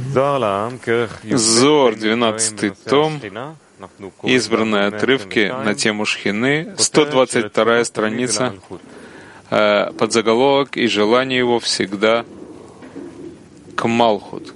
Зоар, 12 том, избранные отрывки на тему Шхины, 122 страница, подзаголовок «И желание его всегда к Малхут».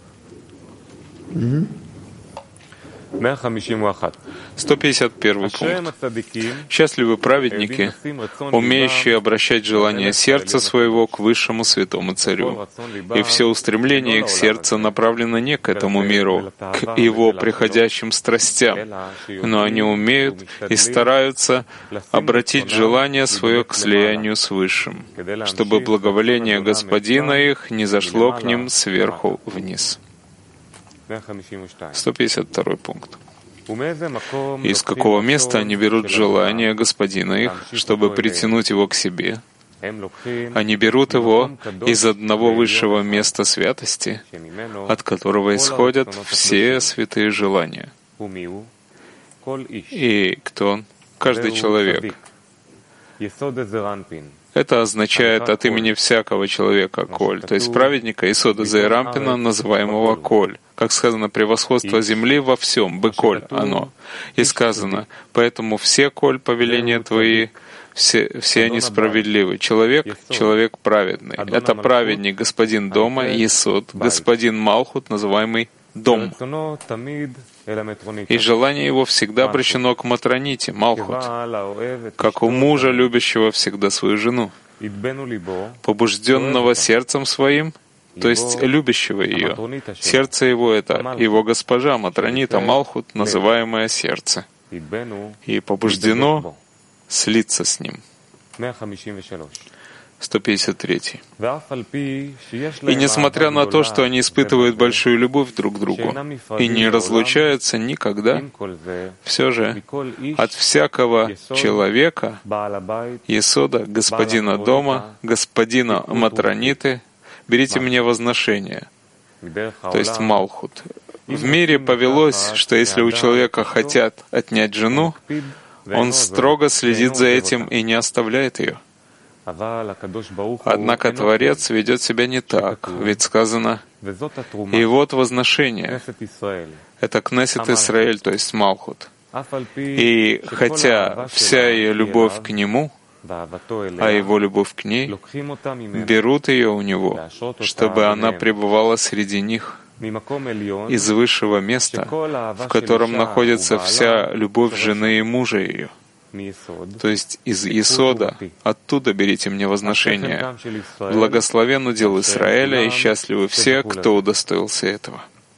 151 пункт. Счастливы праведники, умеющие обращать желание сердца своего к высшему святому царю. И все устремления их сердца направлено не к этому миру, к его приходящим страстям, но они умеют и стараются обратить желание свое к слиянию с Высшим, чтобы благоволение Господина их не зашло к ним сверху вниз. 152 пункт. Из какого места они берут желание Господина их, чтобы притянуть его к себе? Они берут его из одного высшего места святости, от которого исходят все святые желания. И кто он? Каждый человек. Это означает от имени всякого человека Коль, то есть праведника Исода Зеэрампина, называемого Коль. Как сказано, превосходство земли во всем, Беколь оно. И сказано, поэтому все Коль повеления твои, все они справедливы. Человек праведный. Это праведник, господин дома, Есод, господин Малхут, называемый дом. И желание его всегда обращено к Матроните, Малхут, как у мужа, любящего всегда свою жену, побужденного сердцем своим, то есть любящего ее. Сердце его — это его госпожа Матронита, Малхут, называемое сердце, и побуждено слиться с ним. 153. И несмотря на то, что они испытывают большую любовь друг к другу и не разлучаются никогда, все же от всякого человека, Есода, господина дома, господина Матрониты, берите мне возношение, то есть Малхут. В мире повелось, что если у человека хотят отнять жену, он строго следит за этим и не оставляет ее. Однако Творец ведет себя не так, ведь сказано, «И вот возношение» — это Кнессет Исраэль, то есть Малхут. И хотя вся ее любовь к Нему, а Его любовь к ней, берут ее у Него, чтобы она пребывала среди них, из высшего места, в котором находится вся любовь жены и мужа ее. То есть из Есода, оттуда берите мне возношение. Благословен удел Израиля, и счастливы все, кто удостоился этого.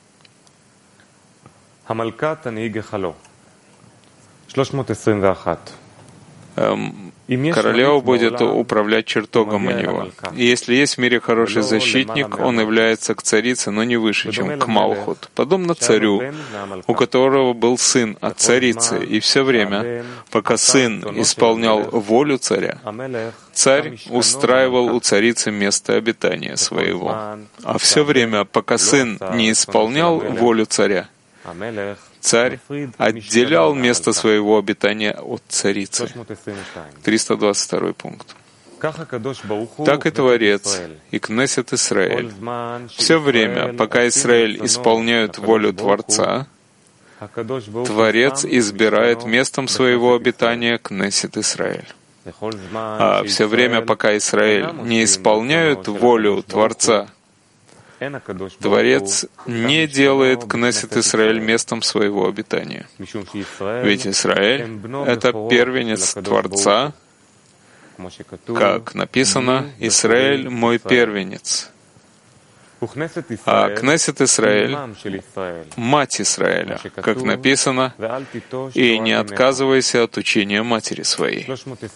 Королева будет управлять чертогом у него. И если есть в мире хороший защитник, он является к царице, но не выше, чем к Малхут. Подобно царю, у которого был сын от царицы, и все время, пока сын исполнял волю царя, царь устраивал у царицы место обитания своего. А все время, пока сын не исполнял волю царя, царь отделял место своего обитания от царицы. 322 пункт. Так и Творец, и Кнессет Исраэль. Все время, пока Израиль исполняют волю Творца, Творец избирает местом своего обитания Кнессет Исраэль. А все время, пока Израиль не исполняют волю Творца, Творец не делает Кнессет Исраэль местом своего обитания. Ведь Израиль — это первенец Творца, как написано, «Израиль — мой первенец». А Кнессет Исраэль — мать Израиля, как написано, «И не отказывайся от учения матери своей».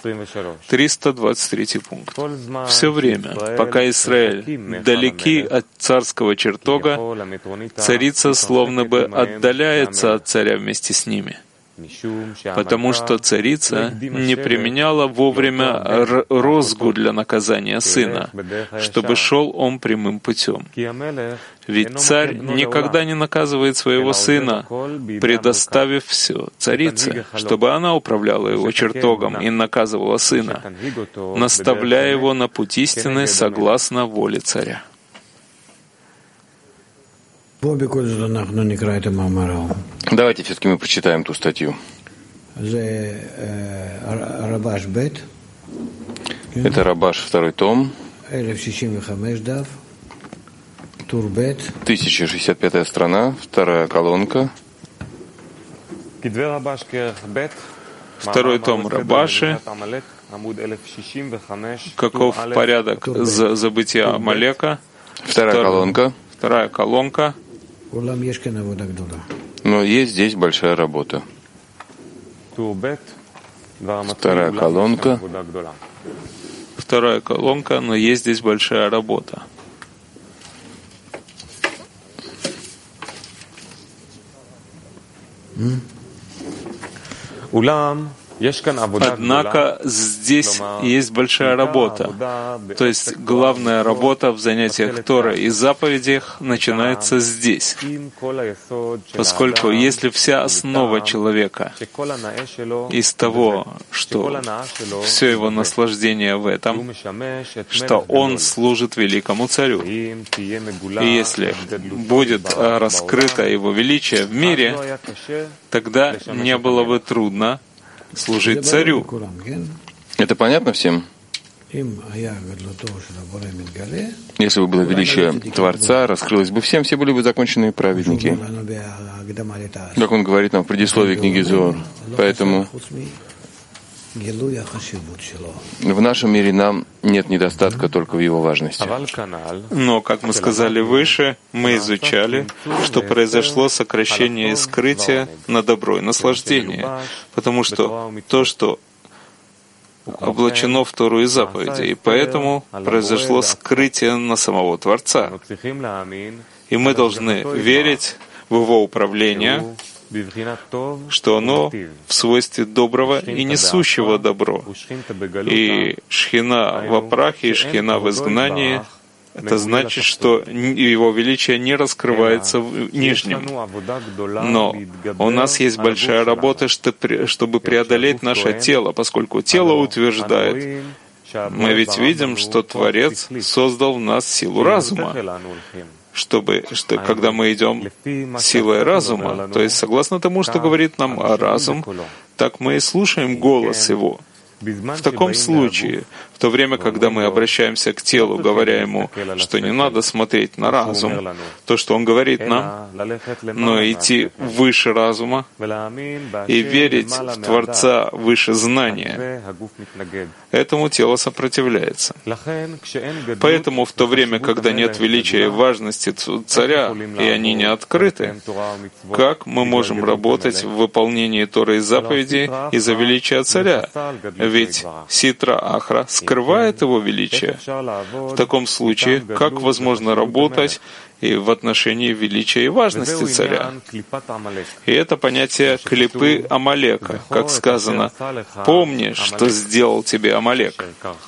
323 пункт. Все время, пока Израиль далеки от царского чертога, царица словно бы отдаляется от царя вместе с ними, потому что царица не применяла вовремя розгу для наказания сына, чтобы шел он прямым путем. Ведь царь никогда не наказывает своего сына, предоставив все царице, чтобы она управляла его чертогом и наказывала сына, наставляя его на путь истины согласно воле царя. Давайте все-таки мы прочитаем ту статью. Это Рабаш, второй том, 1065 страна, вторая колонка. Второй том Рабаши. Каков порядок забытия Амалека? Вторая колонка. Вторая колонка. Но есть здесь большая работа. Вторая колонка. Вторая колонка, но есть здесь большая работа. Однако здесь есть большая работа. То есть главная работа в занятиях Торы и заповедях начинается здесь. Поскольку если вся основа человека из того, что все его наслаждение в этом, что он служит великому царю. И если будет раскрыто его величие в мире, тогда не было бы трудно служить царю. Это понятно всем? Если бы было величие Творца, раскрылось бы всем, все были бы законченные праведники. Как он говорит нам в предисловии книги Зоар. Поэтому в нашем мире нам нет недостатка только в его важности. Но, как мы сказали выше, мы изучали, что произошло сокращение и скрытие на добро и наслаждение, потому что то, что облачено в Тору и заповеди, и поэтому произошло скрытие на самого Творца. И мы должны верить в его управление, что оно в свойстве доброго и несущего добро. И шхина в прахе, и шхина в изгнании — это значит, что его величие не раскрывается в нижнем. Но у нас есть большая работа, чтобы преодолеть наше тело, поскольку тело утверждает. Мы ведь видим, что Творец создал в нас силу разума. Когда мы идем силой разума, то есть согласно тому, что говорит нам разум, так мы и слушаем голос его. В таком случае, в то время, когда мы обращаемся к телу, говоря ему, что не надо смотреть на разум, то, что он говорит нам, но идти выше разума и верить в Творца выше знания, этому тело сопротивляется. Поэтому в то время, когда нет величия и важности царя, и они не открыты, как мы можем работать в выполнении Торы и заповедей из-за величия царя? Ведь Ситра Ахра скрывает его величие. В таком случае, как возможно работать и в отношении величия и важности царя? И это понятие клипы Амалека, как сказано: «Помни, что сделал тебе Амалек»,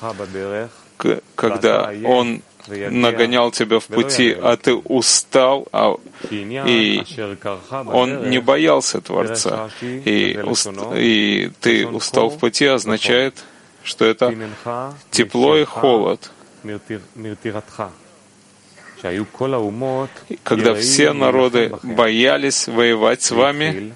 когда он нагонял тебя в пути, а ты устал, и он не боялся Творца. И ты устал в пути означает, что это тепло и холод. Когда все народы боялись воевать с вами,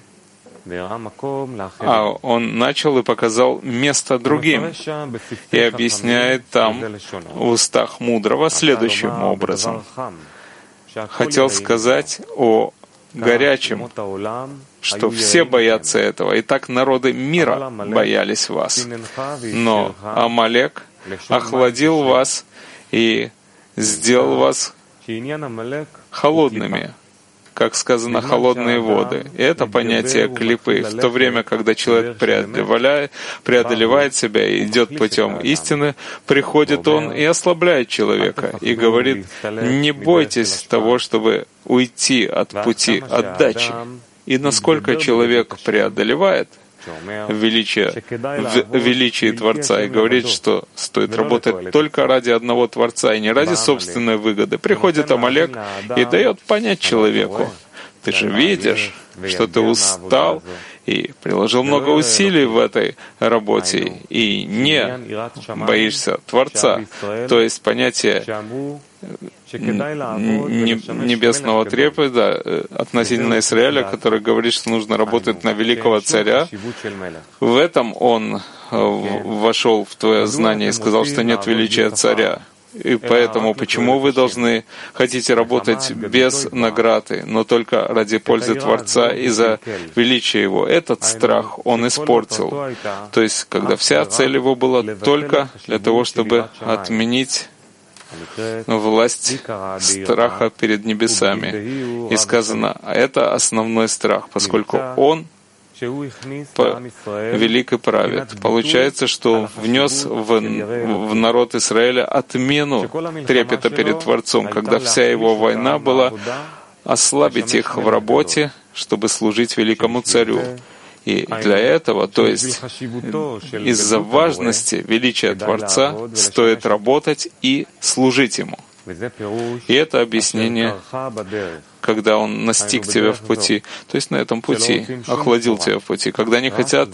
а он начал и показал место другим, и объясняет там в устах мудрого следующим образом. Хотел сказать о горячем, что все боятся этого, и так народы мира боялись вас. Но Амалек охладил вас и сделал вас холодными, как сказано, холодные воды. И это понятие клипы. В то время, когда человек преодолевает себя и идет путем истины, приходит он и ослабляет человека, и говорит: не бойтесь того, чтобы уйти от пути отдачи. И насколько человек преодолевает в величии Творца и говорит, что стоит работать только ради одного Творца и не ради собственной выгоды, приходит Амалек и дает понять человеку: ты же видишь, что ты устал и приложил много усилий в этой работе и не боишься Творца. То есть понятие небесного трепета относительно Израиля, который говорит, что нужно работать на великого царя. В этом он вошел в твое знание и сказал, что нет величия царя. И поэтому почему вы хотите работать без награды, но только ради пользы Творца и за величие Его? Этот страх он испортил. То есть, когда вся цель его была только для того, чтобы отменить власть страха перед небесами. И сказано, это основной страх, поскольку он велик и правит. Получается, что внес в народ Израиля отмену трепета перед Творцом, когда вся его война была ослабить их в работе, чтобы служить великому царю. И для этого, то есть из-за важности величия Творца, стоит работать и служить Ему. И это объяснение, когда Он настиг тебя в пути, то есть на этом пути, охладил тебя в пути, когда не хотят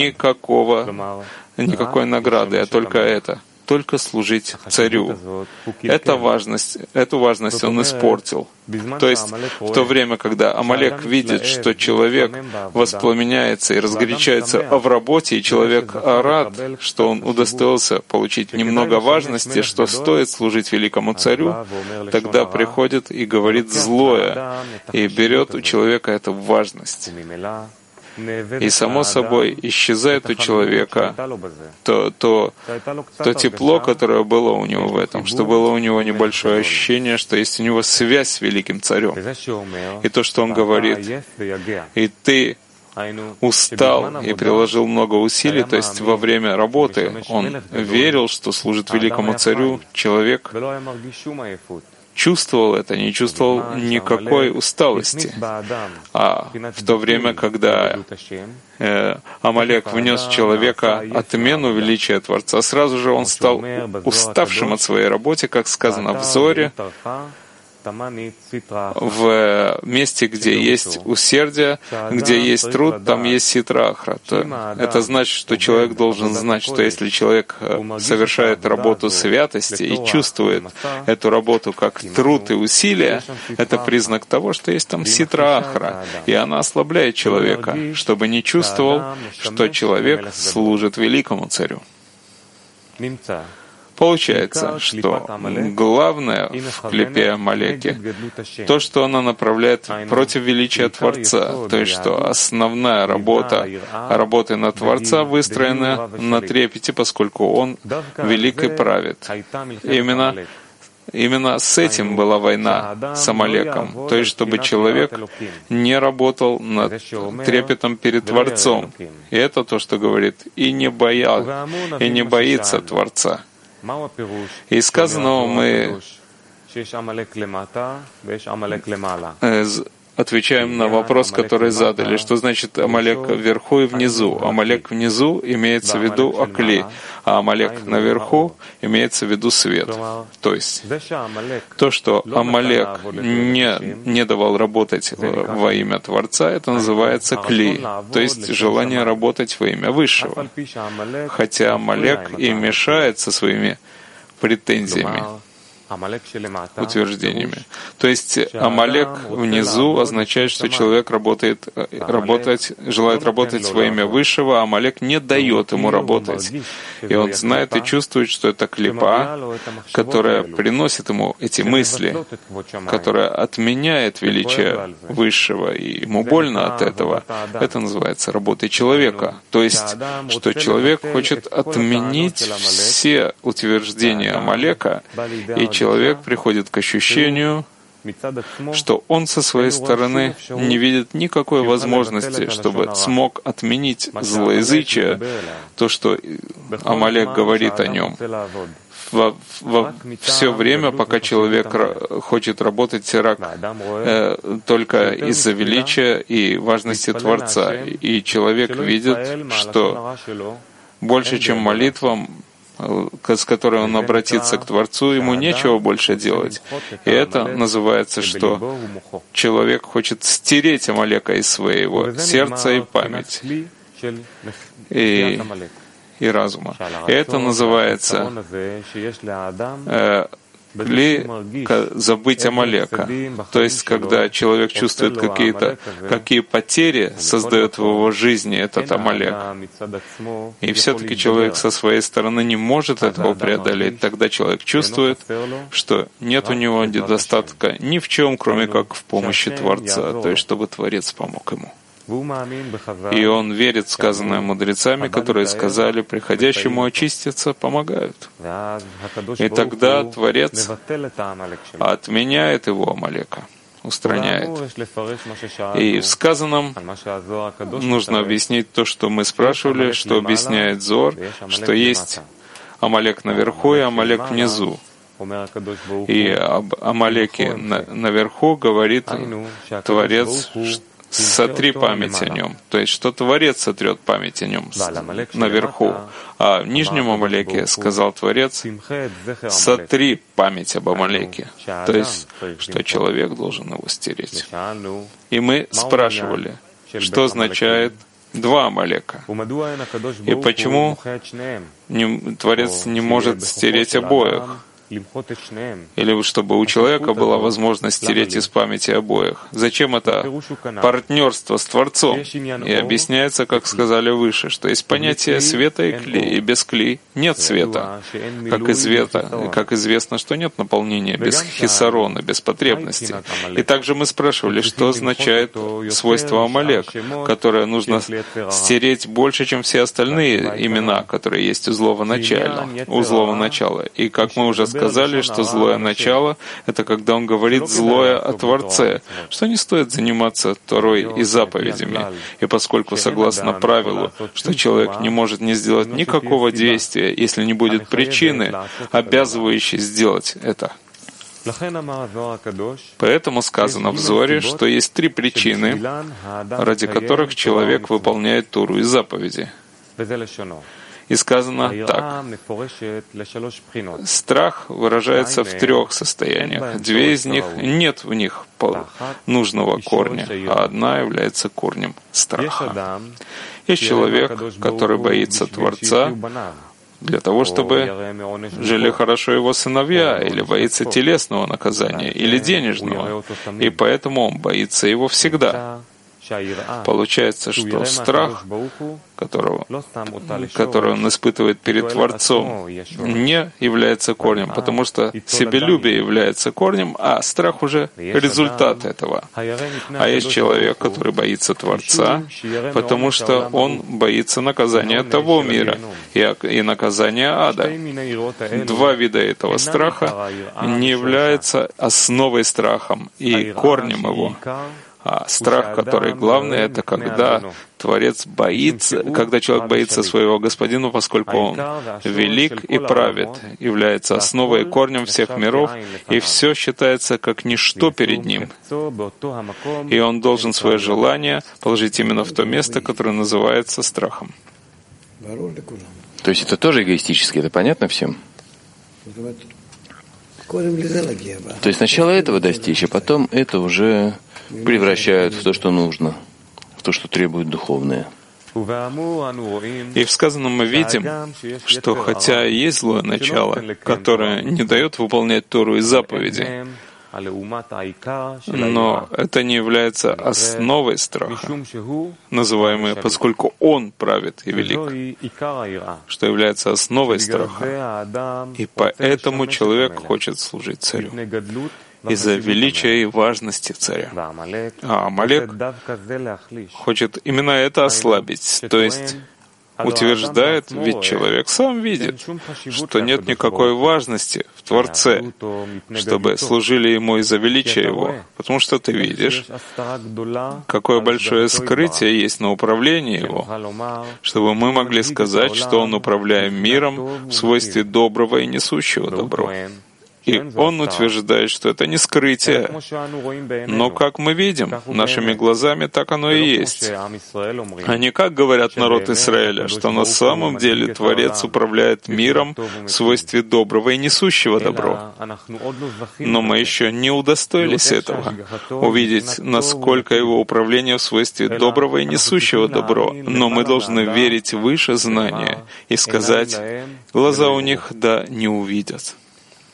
никакой награды, а только служить царю. Эту важность он испортил. То есть в то время, когда Амалек видит, что человек воспламеняется и разгорячается в работе, и человек рад, что он удостоился получить немного важности, что стоит служить великому царю, тогда приходит и говорит злое, и берет у человека эту важность. И, само собой, исчезает у человека то тепло, которое было у него в этом, что было у него небольшое ощущение, что есть у него связь с великим царем. И то, что он говорит, и ты устал и приложил много усилий, то есть во время работы он верил, что служит великому царю, человек чувствовал это, не чувствовал никакой усталости. А в то время, когда Амалек внес в человека отмену величия Творца, сразу же он стал уставшим от своей работы, как сказано в Зоре, в месте, где есть усердие, где есть труд, там есть ситра ахра. Это значит, что человек должен знать, что если человек совершает работу святости и чувствует эту работу как труд и усилие, это признак того, что есть там ситра ахра, и она ослабляет человека, чтобы не чувствовал, что человек служит великому царю. Получается, что главное в клипе Амалеке то, что она направляет против величия Творца, то есть что основная работа на Творца выстроена на трепете, поскольку Он велик и правит. Именно с этим была война с Амалеком, то есть чтобы человек не работал над трепетом перед Творцом. И это то, что говорит, и не боится Творца. Из сказанного мы отвечаем на вопрос, который задали, что значит Амалек вверху и внизу. Амалек внизу имеется в виду Акли, а Амалек наверху имеется в виду свет. То есть то, что Амалек не давал работать во имя Творца, это называется Кли, то есть желание работать во имя Высшего. Хотя Амалек и мешает со своими претензиями, утверждениями. То есть Амалек внизу означает, что человек желает работать во имя Высшего, а Амалек не дает ему работать. И он знает и чувствует, что это клипа, которая приносит ему эти мысли, которая отменяет величие Высшего, и ему больно от этого. Это называется работой человека. То есть, что человек хочет отменить все утверждения Амалека, и человек приходит к ощущению, что он со своей стороны не видит никакой возможности, чтобы смог отменить злоязычие, то, что Амалек говорит о нем. Во все время, пока человек хочет работать только из-за величия и важности Творца. И человек видит, что больше, чем молитвам, с которой он обратится к Творцу, ему нечего больше делать. И это называется, что человек хочет стереть Амалека из своего сердца и памяти, и разума. И это называется Или забыть Амалека. То есть, когда человек чувствует какие потери создает в его жизни этот Амалек, и все-таки человек со своей стороны не может этого преодолеть, тогда человек чувствует, что нет у него недостатка ни в чем, кроме как в помощи Творца, то есть, чтобы Творец помог ему. И он верит в сказанное мудрецами, которые сказали, приходящему очиститься помогают. И тогда Творец отменяет его Амалека, устраняет. И в сказанном нужно объяснить то, что мы спрашивали, что объясняет Зоар, что есть Амалек наверху и Амалек внизу. И об Амалеке наверху говорит Творец, сотри память о нем. То есть, что Творец сотрет память о нем наверху. А в нижнем Амалеке сказал Творец, сотри память об Амалеке. То есть, что человек должен его стереть. И мы спрашивали, что означает два Амалека. И почему Творец не может стереть обоих? Или чтобы у человека была возможность стереть из памяти обоих. Зачем это партнерство с Творцом? И объясняется, как сказали выше, что есть понятие света и кли, и без кли нет света. Как известно, что нет наполнения без хисарона, без потребности. И также мы спрашивали, что означает свойство Амалек, которое нужно стереть больше, чем все остальные имена, которые есть у злого начала. И как мы уже сказали, что злое начало — это когда он говорит злое о Творце, что не стоит заниматься Торой и заповедями. И поскольку, согласно правилу, что человек не может не сделать никакого действия, если не будет причины, обязывающей сделать это. Поэтому сказано в Зоре, что есть три причины, ради которых человек выполняет Тору и заповеди. И сказано так. Страх выражается в трех состояниях. Две из них нет в них нужного корня, а одна является корнем страха. Есть человек, который боится Творца для того, чтобы жили хорошо его сыновья, или боится телесного наказания, или денежного, и поэтому он боится его всегда. Получается, что страх, который он испытывает перед Творцом, не является корнем, потому что себелюбие является корнем, а страх уже результат этого. А есть человек, который боится Творца, потому что он боится наказания того мира и наказания ада. Два вида этого страха не являются основой страхом и корнем его. А страх, который главный, это когда Творец боится, когда человек боится своего Господина, поскольку он велик и правит, является основой и корнем всех миров, и все считается как ничто перед ним. И он должен свое желание положить именно в то место, которое называется страхом. То есть это тоже эгоистически, это понятно всем? То есть сначала этого достичь, а потом это уже превращают в то, что нужно, в то, что требует духовное. И в сказанном мы видим, что хотя есть злое начало, которое не дает выполнять Тору и заповеди, но это не является основой страха, называемой, поскольку он правит и велик, что является основой страха. И поэтому человек хочет служить царю из-за величия и важности царя. А Амалек хочет именно это ослабить, то есть утверждает, ведь человек сам видит, что нет никакой важности в Творце, чтобы служили ему из-за величия его, потому что ты видишь, какое большое скрытие есть на управлении его, чтобы мы могли сказать, что он управляет миром в свойстве доброго и несущего добро. И он утверждает, что это не скрытие, но как мы видим, нашими глазами так оно и есть. А не как говорят народ Израиля, что на самом деле Творец управляет миром в свойстве доброго и несущего добро. Но мы еще не удостоились этого, увидеть, насколько его управление в свойстве доброго и несущего добро. Но мы должны верить выше знания и сказать, глаза у них да не увидят.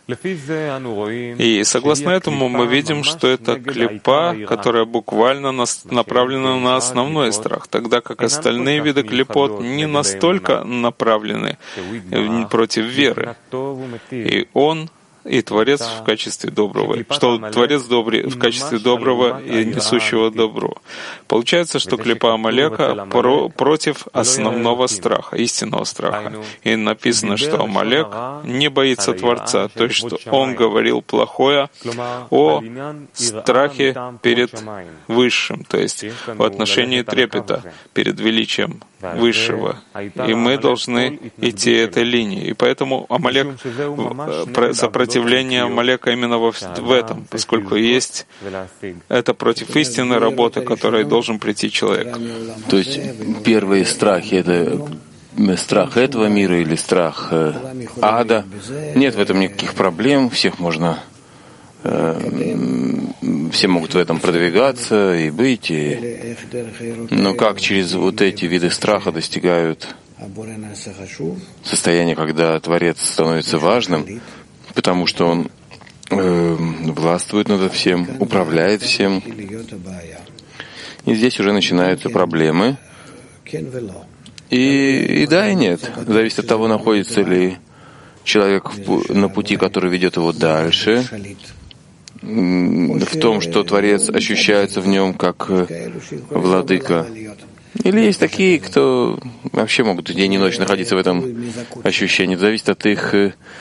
И согласно этому мы видим, что это клипа, которая буквально направлена на основной страх, тогда как остальные виды клипот не настолько направлены против веры. И он и Творец в качестве доброго, что Творец в качестве доброго и несущего добро. Получается, что клипа Амалека против основного страха, истинного страха. И написано, что Амалек не боится Творца, то есть, что он говорил плохое о страхе перед Высшим, то есть в отношении трепета перед величием Высшего. И мы должны идти этой линией. И поэтому Амалек, сопротивление Амалека именно в этом, поскольку есть это против истинной работы, к которой должен прийти человек. То есть первые страхи — это страх этого мира или страх ада. Нет в этом никаких проблем, все могут в этом продвигаться и быть. Но как через вот эти виды страха достигают состояния, когда Творец становится важным, потому что он властвует над всем, управляет всем. И здесь уже начинаются проблемы. И да, и нет. Зависит от того, находится ли человек на пути, который ведет его дальше, в том, что Творец ощущается в нем как владыка. Или есть такие, кто вообще могут день и ночь находиться в этом ощущении. Это зависит от их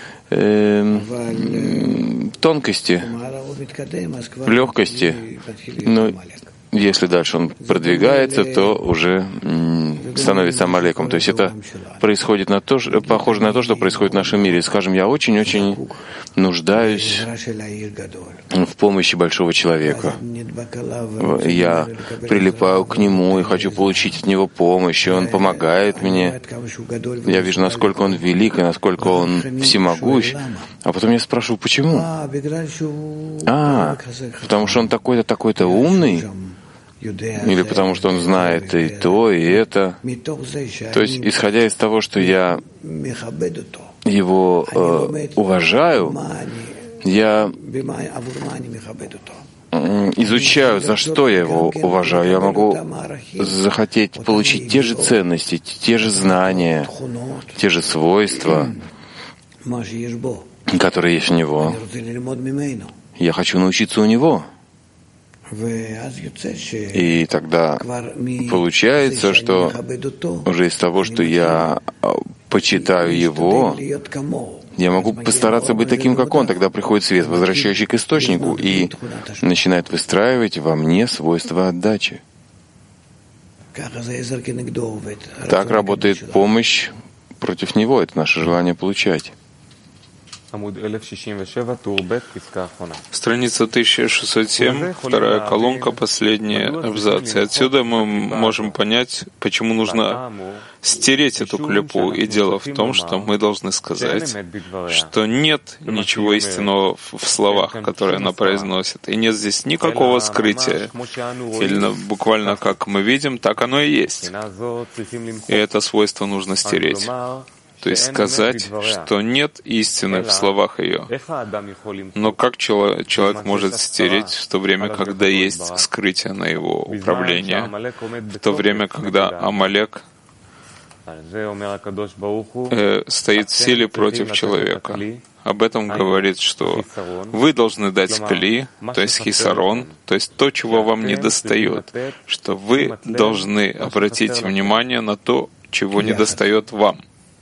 тонкости, легкости. Но если дальше он продвигается, то уже становится Амалеком. То есть это происходит похоже на то, что происходит в нашем мире. Скажем, я очень-очень нуждаюсь в помощи большого человека. Я прилипаю к нему и хочу получить от него помощь, и он помогает мне. Я вижу, насколько он велик и насколько он всемогущ. А потом я спрашиваю, почему? Потому что он такой-то, такой-то умный? Или потому что он знает и то, и это. То есть, исходя из того, что я его уважаю, я изучаю, за что я его уважаю. Я могу захотеть получить те же ценности, те же знания, те же свойства, которые есть у него. Я хочу научиться у него. И тогда получается, что уже из того, что я почитаю его, я могу постараться быть таким, как он. Тогда приходит свет, возвращающий к источнику, и начинает выстраивать во мне свойства отдачи. Так работает помощь против него. Это наше желание получать. Страница 1607, вторая колонка, последний абзац. И отсюда мы можем понять, почему нужно стереть эту клипу. И дело в том, что мы должны сказать, что нет ничего истинного в словах, которые она произносит. И нет здесь никакого скрытия. Или буквально как мы видим, так оно и есть. И это свойство нужно стереть. То есть сказать, что нет истины в словах ее. Но как человек может стереть в то время, когда есть скрытие на его управление, в то время, когда Амалек стоит в силе против человека? Об этом говорит, что вы должны дать кли, то есть хисарон, то есть то, чего вам не достает, что вы должны обратить внимание на то, чего не достает вам.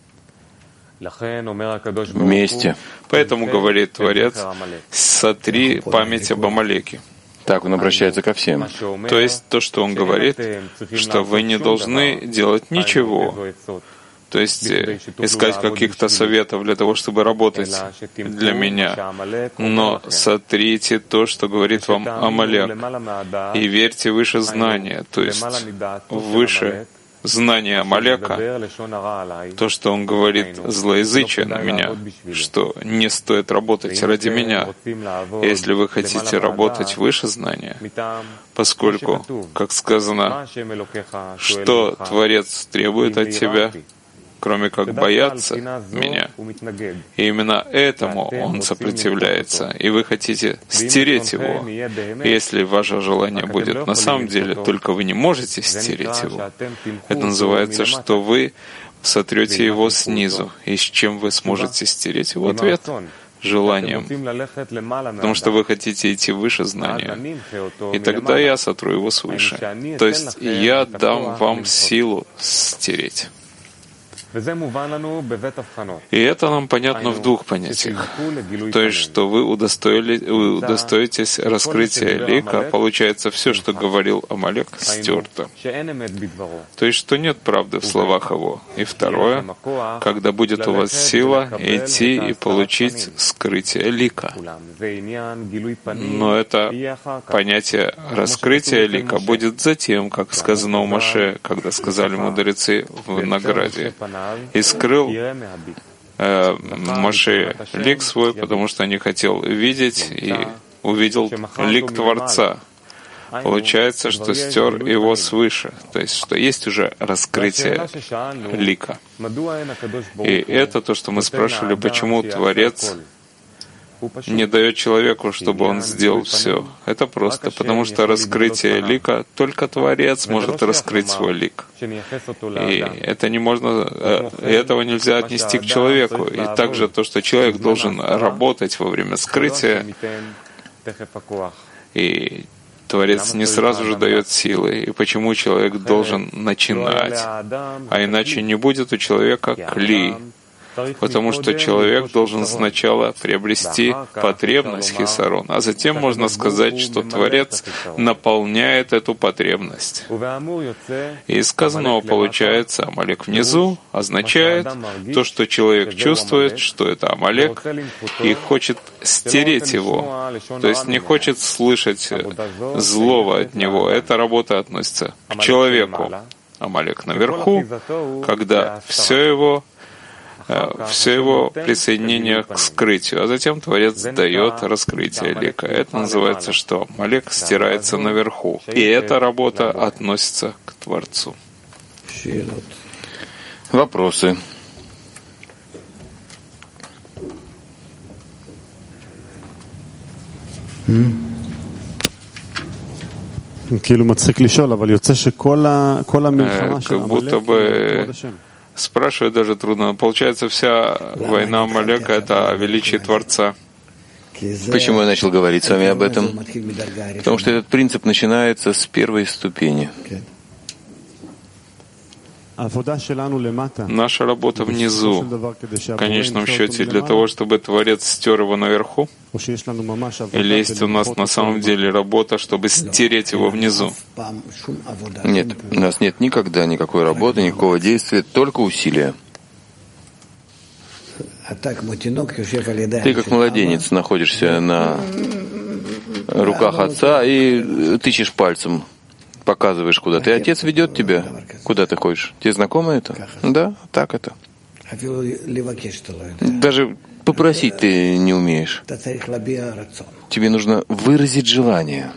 Вместе. Поэтому, говорит Творец, сотри память об Амалеке. Так он обращается ко всем. То есть то, что он говорит, что вы не должны делать ничего. То есть искать каких-то советов для того, чтобы работать для меня. Но сотрите то, что говорит вам Амалек, и верьте выше знания, то есть выше знание Амалека, то, что он говорит злоязычие на меня, что не стоит работать ради меня, если вы хотите работать выше знания, поскольку, как сказано, что Творец требует от тебя, кроме как бояться меня. И именно этому он сопротивляется. И вы хотите стереть его. И если ваше желание будет на самом деле, только вы не можете стереть его. Это называется, что вы сотрете его снизу. И с чем вы сможете стереть его? Ответ — желанием. Потому что вы хотите идти выше знания. И тогда я сотру его свыше. То есть я дам вам силу стереть. И это нам понятно в двух понятиях. То есть, что вы удостоитесь раскрытия лика, получается, все, что говорил Амалек, стерто. То есть, что нет правды в словах его. И второе, когда будет у вас сила идти и получить скрытие лика. Но это понятие раскрытия лика будет затем, как сказано у Моше, когда сказали мудрецы в награде. И скрыл Моше лик свой, потому что не хотел видеть, и увидел лик Творца. Получается, что стер его свыше, то есть, что есть уже раскрытие лика. И это то, что мы спрашивали, почему Творец не дает человеку, чтобы он сделал все. Это просто потому, что раскрытие лика только Творец может раскрыть свой лик. И это не можно, этого нельзя отнести к человеку. И также то, что человек должен работать во время скрытия, и Творец не сразу же дает силы. И почему человек должен начинать? А иначе не будет у человека кли. Потому что человек должен сначала приобрести потребность хисарон, а затем можно сказать, что Творец наполняет эту потребность. И из сказанного получается, Амалек внизу означает то, что человек чувствует, что это Амалек, и хочет стереть его, то есть не хочет слышать злого от него. Эта работа относится к человеку. Амалек наверху, когда все его присоединение к скрытию, а затем Творец дает раскрытие лика. Это называется, что Амалек стирается наверху. И эта работа относится к Творцу. Вопросы? Как будто бы спрашивать даже трудно. Получается, вся война Амалека — это о величии Творца. Почему я начал говорить с вами об этом? Потому что этот принцип начинается с первой ступени. Наша работа внизу, в конечном счете, для того, чтобы Творец стер его наверху? Или есть у нас на самом деле работа, чтобы стереть его внизу? Нет, у нас нет никогда никакой работы, никакого действия, только усилия. Ты, как младенец, находишься на руках отца и тычешь пальцем, показываешь, куда ты. Отец ведет тебя, куда ты ходишь. Тебе знакомо это? Да, так это. Даже попросить ты не умеешь. Тебе нужно выразить желание.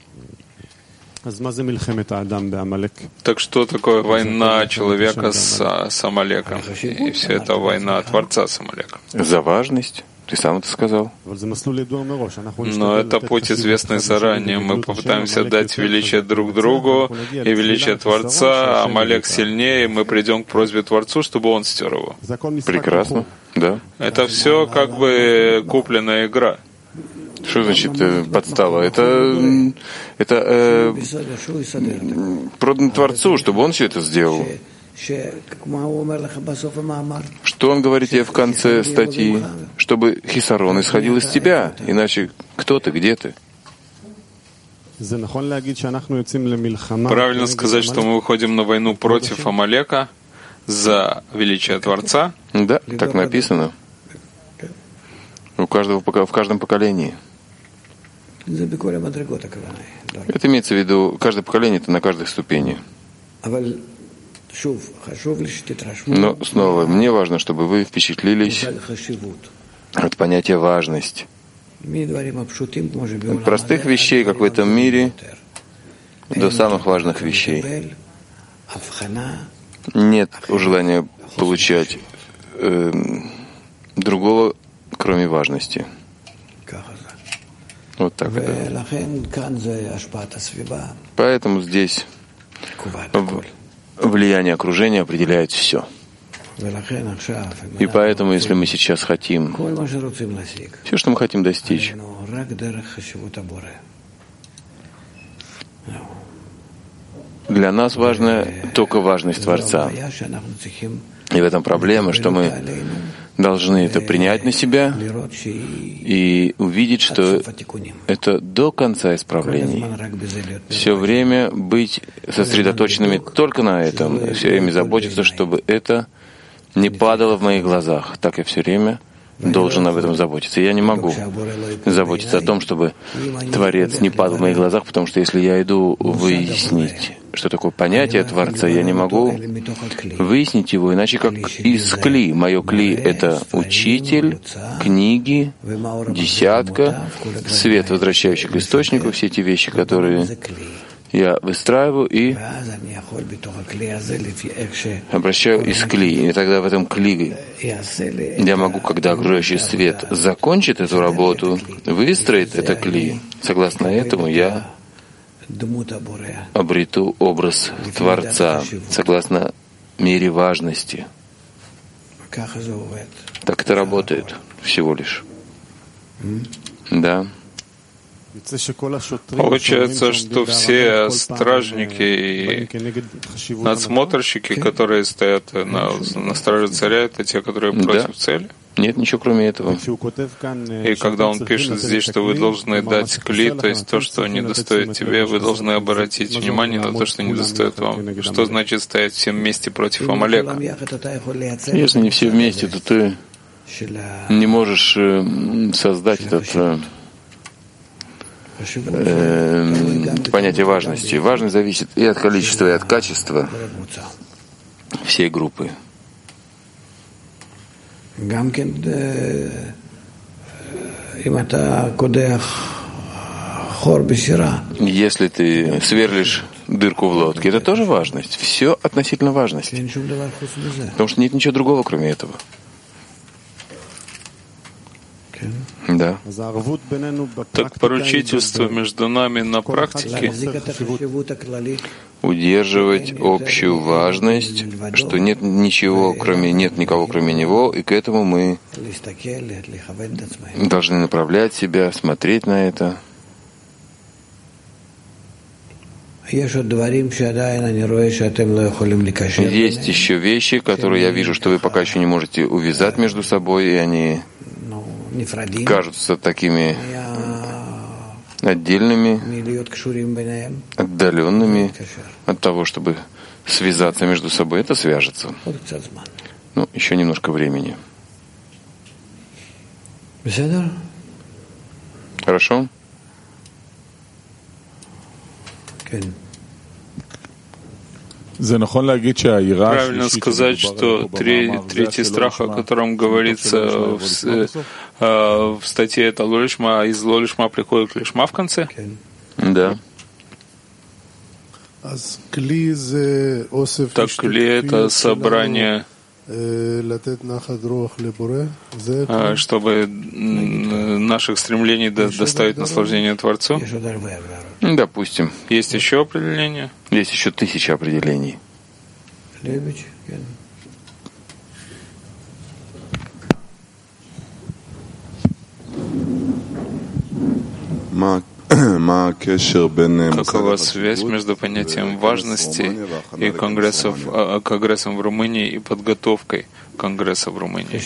Так что такое война человека с Амалеком? И вся эта война Творца с Амалеком? За важность. Ты сам это сказал. Но это путь, известный заранее. Мы попытаемся дать величие друг другу и величие Творца. Амалек сильнее, и мы придем к просьбе Творцу, чтобы он стер его. Прекрасно, да. Это все как бы купленная игра. Что значит подстава? Это продано Творцу, чтобы он все это сделал. Что он говорит тебе в конце статьи? Чтобы хисарон исходил из тебя, иначе кто ты, где ты? Правильно сказать, что мы выходим на войну против Амалека за величие Творца? Да, так написано. В каждом поколении. Это имеется в виду, каждое поколение — это на каждой ступени. Но снова, мне важно, чтобы вы впечатлились от понятия «важность». От простых вещей, как в этом мире, до самых важных вещей. Нет желания получать другого, кроме важности. Вот так это. Поэтому здесь влияние окружения определяет все. И поэтому, если мы сейчас хотим, все, что мы хотим достичь, для нас важна только важность Творца. И в этом проблема, что мы должны это принять на себя и увидеть, что это до конца исправлений. Все время быть сосредоточенными только на этом, все время заботиться, чтобы это не падало в моих глазах. Так я все время должен об этом заботиться. Я не могу заботиться о том, чтобы Творец не падал в моих глазах, потому что если я иду выяснить, что такое понятие Творца, я не могу выяснить его, иначе как из кли. Мое кли — это учитель, книги, десятка, свет, возвращающий к источнику, все эти вещи, которые я выстраиваю и обращаю из кли. И тогда в этом кли я могу, когда окружающий свет закончит эту работу, выстроит это кли. Согласно этому я обрету образ Творца, согласно мере важности. Так это работает всего лишь. Да. Получается, что все стражники и надсмотрщики, которые стоят на страже царя, это те, которые против цели? Нет, ничего кроме этого. И когда он пишет здесь, что вы должны дать кли, то есть то, что не достает тебе, вы должны обратить внимание на то, что не достает вам. Что значит стоять всем вместе против Амалека? Если не все вместе, то ты не можешь создать этот понятие важности. Важность зависит и от количества, и от качества всей группы. Если ты сверлишь дырку в лодке, это тоже важность. Все относительно важности. Потому что нет ничего другого, кроме этого. Да. Так поручительство между нами на практике удерживать общую важность, что нет никого, кроме него, и к этому мы должны направлять себя, смотреть на это. Есть еще вещи, которые я вижу, что вы пока еще не можете увязать между собой, и они кажутся такими отдельными, отдаленными от того, чтобы связаться между собой. Это свяжется. Ну, еще немножко времени. Хорошо? Правильно сказать, что третий страх, о котором говорится в статье, это лолишма, а из лолишма приходит лишма в конце? Да. Так кли — это собрание, чтобы наших стремлений доставить наслаждение Творцу? Допустим. Есть еще определение? Есть еще 1000 определений. Какова связь между понятием важности и конгрессом в Румынии и подготовкой конгресса в Румынии?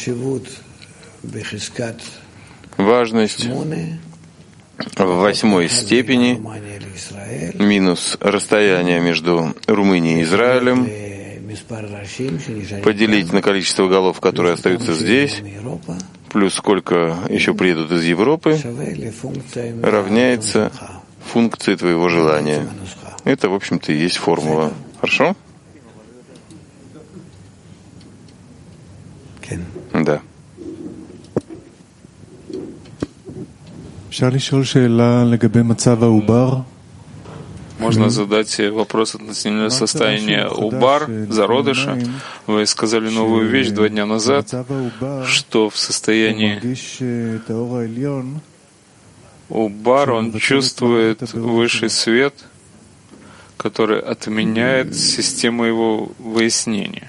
Важность в 8 степени минус расстояние между Румынией и Израилем, поделить на количество голов, которые остаются здесь, плюс сколько еще приедут из Европы, равняется функции твоего желания. Это, в общем-то, и есть формула. Хорошо? Да. Можно задать вопрос относительно состояния Убар, зародыша. Вы сказали новую вещь 2 дня назад, что в состоянии Убар он чувствует высший свет, который отменяет систему его выяснения.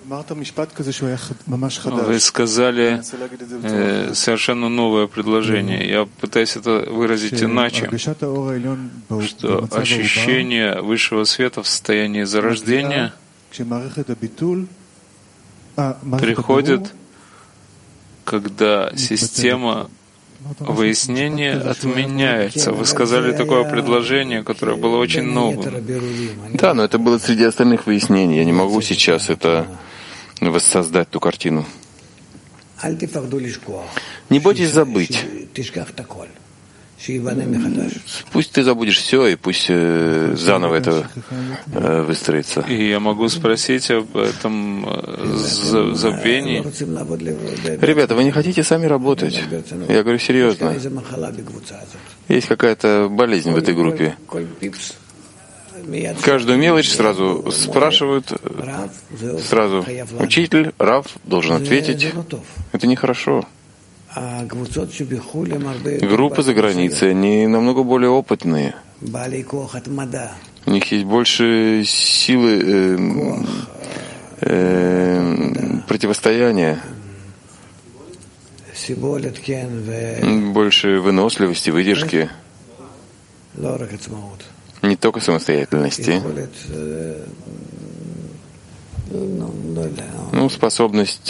Вы сказали совершенно новое предложение. Я пытаюсь это выразить иначе, что ощущение высшего света в состоянии зарождения приходит, когда система выяснения отменяется. Вы сказали такое предложение, которое было очень новым. Да, но это было среди остальных выяснений. Я не могу сейчас это воссоздать ту картину. Не бойтесь забыть. Пусть ты забудешь все, и пусть заново это выстроится. И я могу спросить об этом забвении. Ребята, вы не хотите сами работать? Я говорю серьезно. Есть какая-то болезнь в этой группе. Каждую мелочь сразу спрашивают, сразу учитель, Рав должен ответить. Это нехорошо. Группы за границей, они намного более опытные. У них есть больше силы противостояния, больше выносливости, выдержки. Не только самостоятельности, способность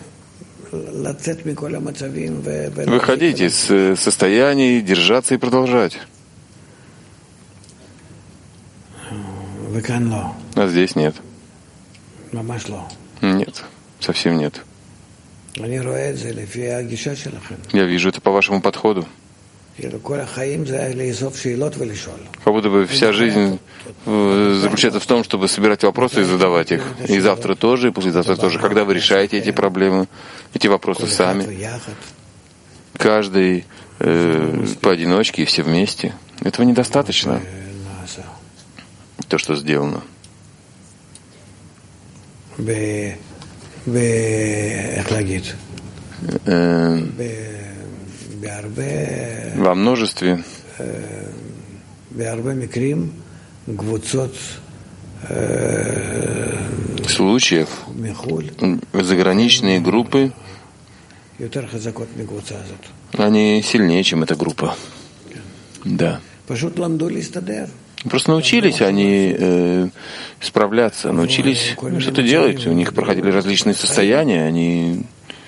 выходить из состояний, держаться и продолжать. А здесь нет. Нет, совсем нет. Я вижу это по вашему подходу. Как будто бы вся жизнь заключается в том, чтобы собирать вопросы и задавать их. И завтра тоже, и послезавтра тоже. Когда вы решаете эти проблемы, эти вопросы сами, каждый поодиночке и все вместе, этого недостаточно. То, что сделано. Во множестве случаев заграничные группы, они сильнее, чем эта группа. Да. Просто научились они справляться, научились что-то делать. У них проходили различные состояния, они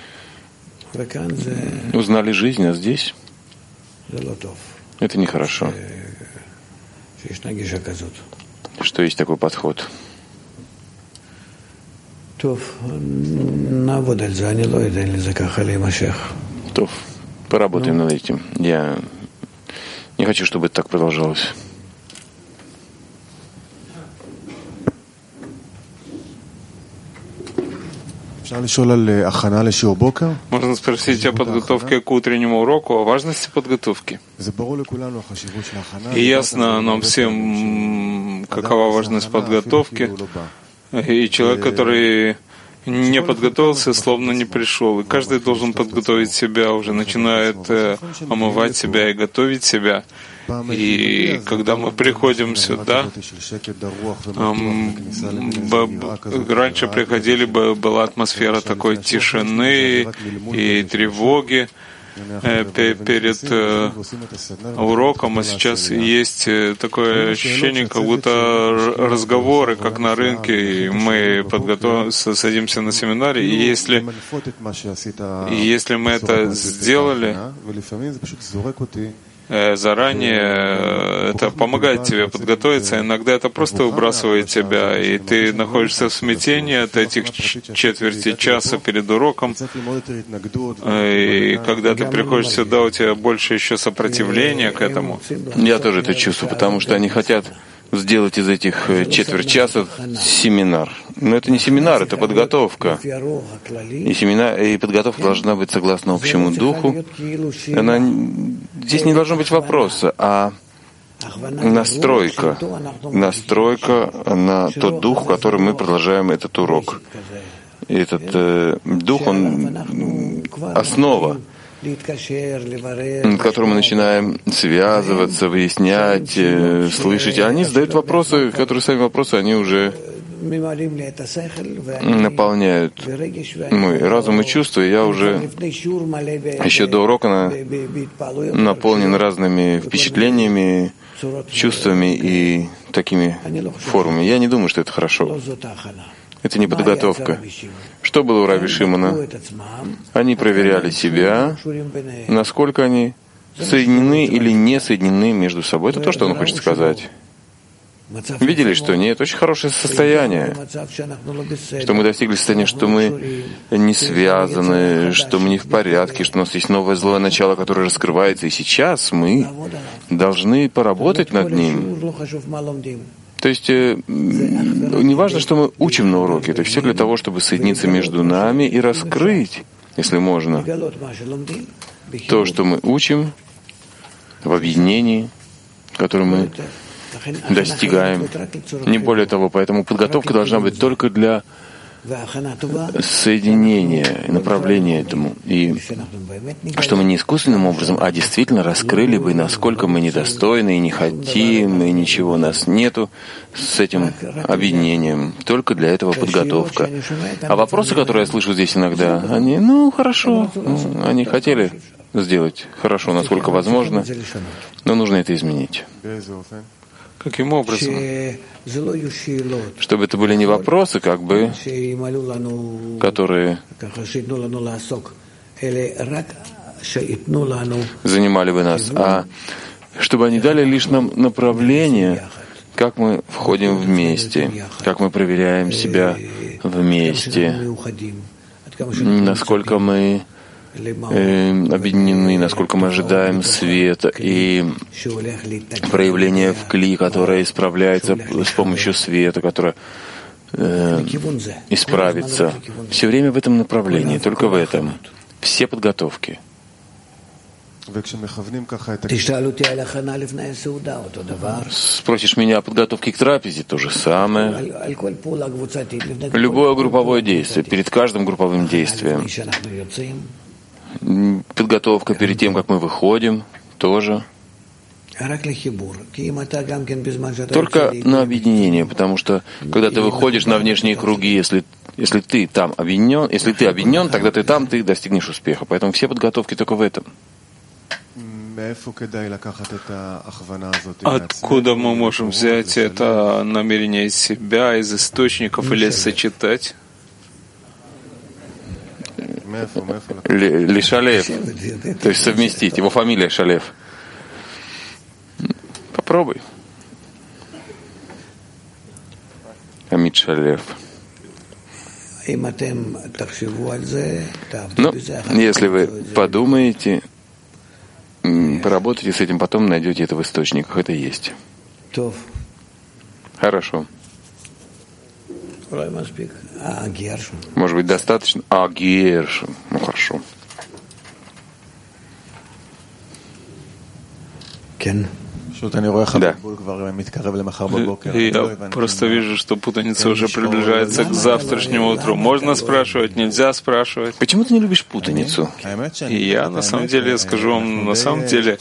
узнали жизнь, а здесь это нехорошо, что есть такой подход. Поработаем над этим. Я не хочу, чтобы это так продолжалось. Можно спросить о подготовке к утреннему уроку, о важности подготовки. И ясно нам всем, какова важность подготовки. И человек, который не подготовился, словно не пришел. И каждый должен подготовить себя, уже начинает омывать себя и готовить себя. И когда мы приходим сюда, раньше приходили, была атмосфера такой тишины и тревоги перед уроком, а сейчас есть такое ощущение, как будто разговоры, как на рынке, и мы садимся на семинаре, и если мы это сделали заранее, это помогает тебе подготовиться. Иногда это просто выбрасывает тебя, и ты находишься в смятении от этих четверти часа перед уроком. И когда ты приходишь сюда, у тебя больше еще сопротивления к этому. Я тоже это чувствую, потому что они хотят сделать из этих четверть часа семинар. Но это не семинар, это подготовка. И подготовка должна быть согласно общему духу. Здесь не должно быть вопроса, а настройка на тот дух, в котором мы продолжаем этот урок. И этот дух, он основа, которым мы начинаем связываться, выяснять, слышать. И они задают вопросы, которые сами вопросы, они уже наполняют мой разум и чувства. И я уже еще до урока наполнен разными впечатлениями, чувствами и такими формами. Я не думаю, что это хорошо. Это не подготовка. Что было у Раби Шимона? Они проверяли себя, насколько они соединены или не соединены между собой. Это то, что он хочет сказать. Видели, что нет? Очень хорошее состояние, что мы достигли состояния, что мы не связаны, что мы не в порядке, что у нас есть новое злое начало, которое раскрывается, и сейчас мы должны поработать над ним. То есть не важно, что мы учим на уроке, это все для того, чтобы соединиться между нами и раскрыть, если можно, то, что мы учим в объединении, которое мы достигаем. Не более того, поэтому подготовка должна быть только для соединения, направления этому. И что мы не искусственным образом, а действительно раскрыли бы, насколько мы недостойны и не хотим, и ничего у нас нету с этим объединением. Только для этого подготовка. А вопросы, которые я слышу здесь иногда, они, хорошо, они хотели сделать хорошо, насколько возможно, но нужно это изменить. Каким образом? Чтобы это были не вопросы, которые занимали бы нас, а чтобы они дали лишь нам направление, как мы входим вместе, как мы проверяем себя вместе, насколько мы объединены, насколько мы ожидаем света и проявление в кли, которое исправляется с помощью света, которое исправится. Все время в этом направлении, только в этом. Все подготовки. Спросишь меня о подготовке к трапезе, то же самое. Любое групповое действие, перед каждым групповым действием. Подготовка перед тем, как мы выходим, тоже. Только на объединение, потому что когда ты выходишь на внешние круги, если ты там объединен, тогда ты там, ты достигнешь успеха. Поэтому все подготовки только в этом. Откуда мы можем взять это намерение из себя, из источников или сочетать? Лишалев, то есть совместить. Его фамилия Шалев. Попробуй. Амид Шалев. Ну, если вы подумаете, поработайте с этим, потом найдете это в источниках. Это есть. Хорошо. Может быть, достаточно? Гершин. Ну, хорошо. Да. Я просто вижу, что путаница уже приближается к завтрашнему утру. Можно спрашивать, нельзя спрашивать. Почему ты не любишь путаницу? И я, на самом деле, скажу вам, на самом деле,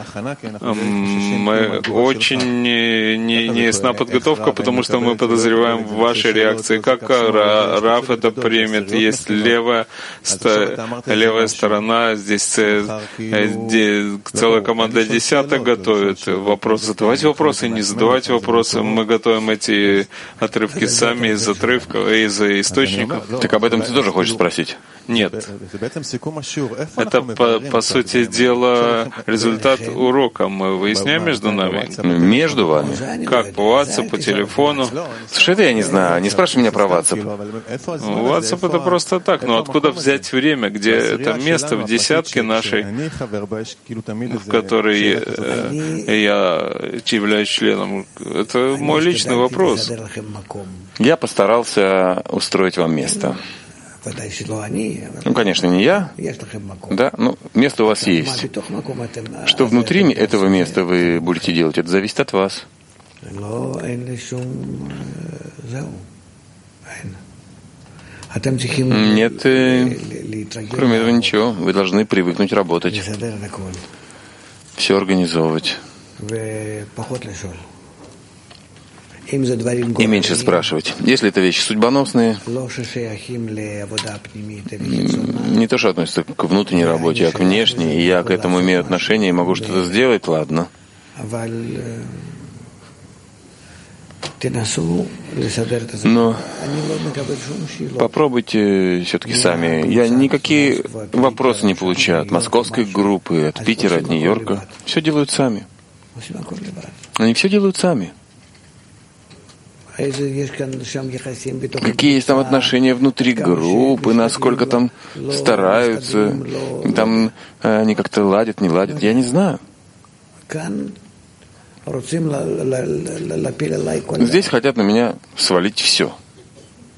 мы очень не ясна подготовка, потому что мы подозреваем ваши реакции. Как Рав это примет? Есть левая сторона, здесь целая команда десяток готовит. Вопрос, задавать вопросы, не задавать вопросы. Мы готовим эти отрывки сами из отрывков, из источников. Так об этом ты тоже хочешь спросить? Нет. Это, по сути дела, результат урока. Мы выясняем между нами. Между вами? Как? По WhatsApp, по телефону? Слушай, это я не знаю. Не спрашивай меня про WhatsApp. WhatsApp это просто так. Но откуда взять время? Где это место в десятке нашей, в которой я являюсь членом? Это мой личный вопрос. Я постарался устроить вам место. Ну, конечно, не я, да, но место у вас есть. Что внутри этого места вы будете делать, это зависит от вас. Нет, кроме этого ничего. Вы должны привыкнуть работать, все организовывать. И меньше спрашивать. Если это вещи судьбоносные, не то, что относится к внутренней работе, а к внешней, и я к этому имею отношение и могу что-то сделать, ладно. Но попробуйте все-таки сами. Я никакие вопросы не получаю от московской группы, от Питера, от Нью-Йорка. Все делают сами. Они все делают сами. Какие есть там отношения внутри группы, насколько там стараются, там они как-то ладят, не ладят, я не знаю. Здесь хотят на меня свалить все.